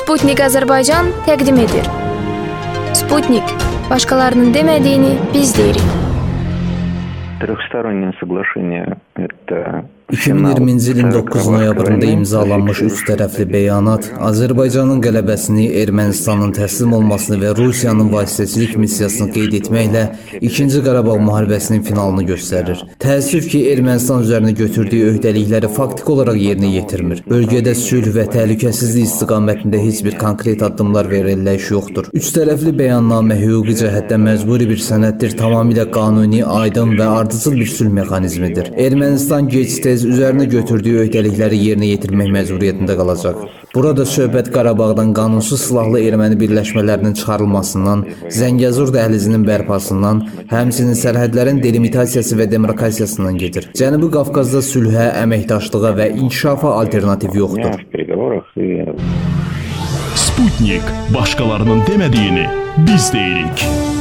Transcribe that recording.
Sputnik Azərbaycan təqdim edir. Sputnik, başqalarının demədiyini biz deyirik. Трехстороннее соглашение – это 2020-ci ilin 9 noyabrında imzalanmış üç tərəfli bəyanat Azərbaycanın qələbəsini, Ermənistanın təslim olmasını və Rusiyanın vasitəçilik missiyasını qeyd etməklə 2-ci Qarabağ müharibəsinin finalını göstərir. Təəssüf ki, Ermənistan üzərinə götürdüyü öhdəlikləri faktik olaraq yerinə yetirmir. Bölgədə sülh və təhlükəsizlik istiqamətində heç bir konkret addımlar və irəliləyiş yoxdur. Üç tərəfli bəyannamə hüquqi cəhətdən məcburi bir sənəddir, tamamilə qanuni, aydın və ardıcıl bir sülh mexanizmidir. Ermənistan gec-tez üzərinə götürdüyü öhdəlikləri yerinə yetirmək məcburiyyətində qalacaq. Burada söhbət Qarabağdan qanunsuz silahlı erməni birləşmələrinin çıxarılmasından, Zəngəzur dəhlizinin bərpasından, həmçinin sərhədlərin delimitasiyası və demarkasiyasından gedir. Cənubi Qafqazda sülhə, əməkdaşlığa və inkişafa alternativ yoxdur. Sputnik, başqalarının demədiyini biz deyirik.